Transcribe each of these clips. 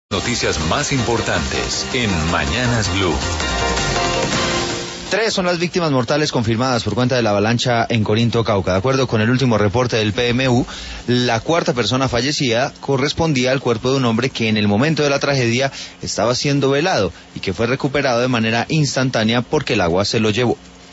Noticias más importantes en Mañanas Blue. 3 son las víctimas mortales confirmadas por cuenta de la avalancha en Corinto, Cauca. De acuerdo con el último reporte del PMU, la cuarta persona fallecida correspondía al cuerpo de un hombre que en el momento de la tragedia estaba siendo velado y que fue recuperado de manera instantánea porque el agua se lo llevó.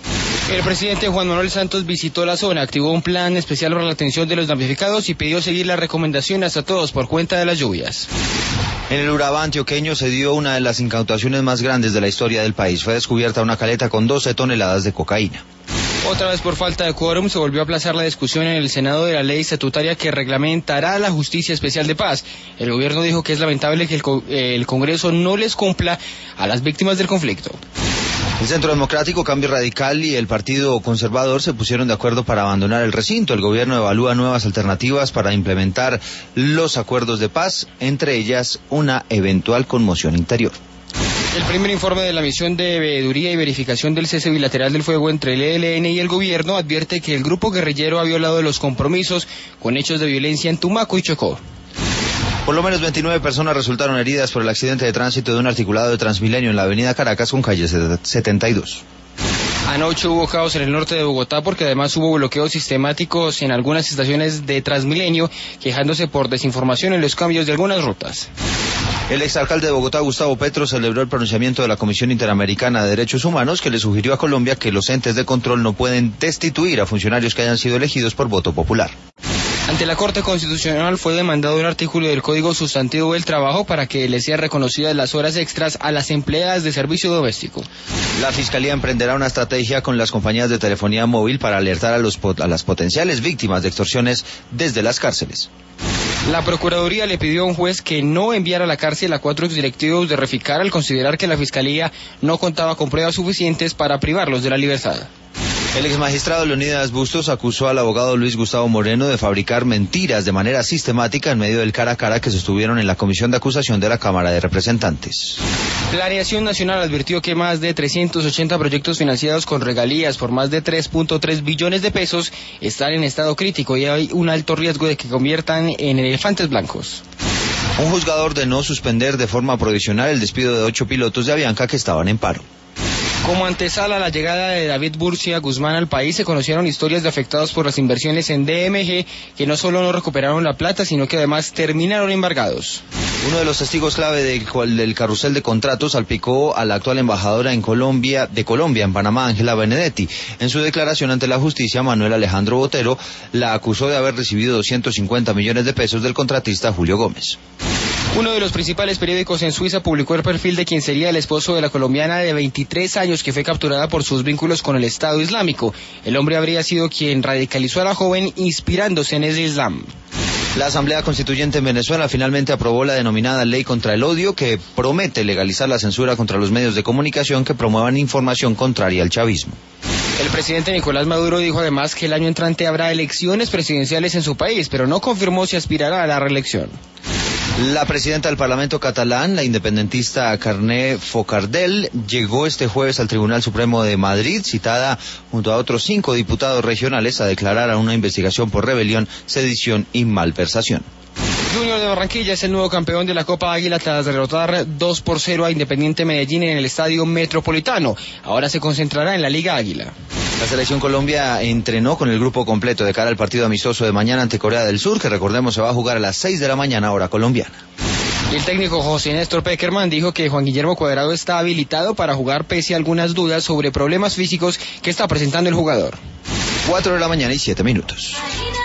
El presidente Juan Manuel Santos visitó la zona, activó un plan especial para la atención de los damnificados y pidió seguir las recomendaciones a todos por cuenta de las lluvias. En el Urabá antioqueño se dio una de las incautaciones más grandes de la historia del país. Fue descubierta una caleta con 12 toneladas de cocaína. Otra vez por falta de quórum se volvió a aplazar la discusión en el Senado de la ley estatutaria que reglamentará la Justicia Especial de Paz. El gobierno dijo que es lamentable que el Congreso no les cumpla a las víctimas del conflicto. El Centro Democrático, Cambio Radical y el Partido Conservador se pusieron de acuerdo para abandonar el recinto. El gobierno evalúa nuevas alternativas para implementar los acuerdos de paz, entre ellas una eventual conmoción interior. El primer informe de la misión de veeduría y verificación del cese bilateral del fuego entre el ELN y el gobierno advierte que el grupo guerrillero ha violado los compromisos con hechos de violencia en Tumaco y Chocó. Por lo menos 29 personas resultaron heridas por el accidente de tránsito de un articulado de Transmilenio en la avenida Caracas con calle 72. Anoche hubo caos en el norte de Bogotá porque además hubo bloqueos sistemáticos en algunas estaciones de Transmilenio, quejándose por desinformación en los cambios de algunas rutas. El exalcalde de Bogotá, Gustavo Petro, celebró el pronunciamiento de la Comisión Interamericana de Derechos Humanos que le sugirió a Colombia que los entes de control no pueden destituir a funcionarios que hayan sido elegidos por voto popular. Ante la Corte Constitucional fue demandado un artículo del Código Sustantivo del Trabajo para que les sean reconocidas las horas extras a las empleadas de servicio doméstico. La Fiscalía emprenderá una estrategia con las compañías de telefonía móvil para alertar a las potenciales víctimas de extorsiones desde las cárceles. La Procuraduría le pidió a un juez que no enviara a la cárcel a 4 exdirectivos de Reficar al considerar que la Fiscalía no contaba con pruebas suficientes para privarlos de la libertad. El exmagistrado Leonidas Bustos acusó al abogado Luis Gustavo Moreno de fabricar mentiras de manera sistemática en medio del cara a cara que sostuvieron en la comisión de acusación de la Cámara de Representantes. Planeación Nacional advirtió que más de 380 proyectos financiados con regalías por más de 3.3 billones de pesos están en estado crítico y hay un alto riesgo de que conviertan en elefantes blancos. Un juzgado ordenó suspender de forma provisional el despido de 8 pilotos de Avianca que estaban en paro. Como antesala a la llegada de David Burcia Guzmán al país, se conocieron historias de afectados por las inversiones en DMG que no solo no recuperaron la plata, sino que además terminaron embargados. Uno de los testigos clave del carrusel de contratos salpicó a la actual embajadora de Colombia en Panamá, Ángela Benedetti. En su declaración ante la justicia, Manuel Alejandro Botero la acusó de haber recibido 250 millones de pesos del contratista Julio Gómez. Uno de los principales periódicos en Suiza publicó el perfil de quien sería el esposo de la colombiana de 23 años que fue capturada por sus vínculos con el Estado Islámico. El hombre habría sido quien radicalizó a la joven inspirándose en el Islam. La Asamblea Constituyente en Venezuela finalmente aprobó la denominada Ley contra el Odio, que promete legalizar la censura contra los medios de comunicación que promuevan información contraria al chavismo. El presidente Nicolás Maduro dijo además que el año entrante habrá elecciones presidenciales en su país, pero no confirmó si aspirará a la reelección. La presidenta del Parlamento catalán, la independentista Carme Focardel, llegó este jueves al Tribunal Supremo de Madrid, citada junto a otros 5 diputados regionales a declarar a una investigación por rebelión, sedición y malversación. Junior de Barranquilla es el nuevo campeón de la Copa Águila tras derrotar 2-0 a Independiente Medellín en el Estadio Metropolitano. Ahora se concentrará en la Liga Águila. La Selección Colombia entrenó con el grupo completo de cara al partido amistoso de mañana ante Corea del Sur, que recordemos se va a jugar a las 6 de la mañana, hora colombiana. Y el técnico José Néstor Peckerman dijo que Juan Guillermo Cuadrado está habilitado para jugar pese a algunas dudas sobre problemas físicos que está presentando el jugador. 4 de la mañana y 7 minutos.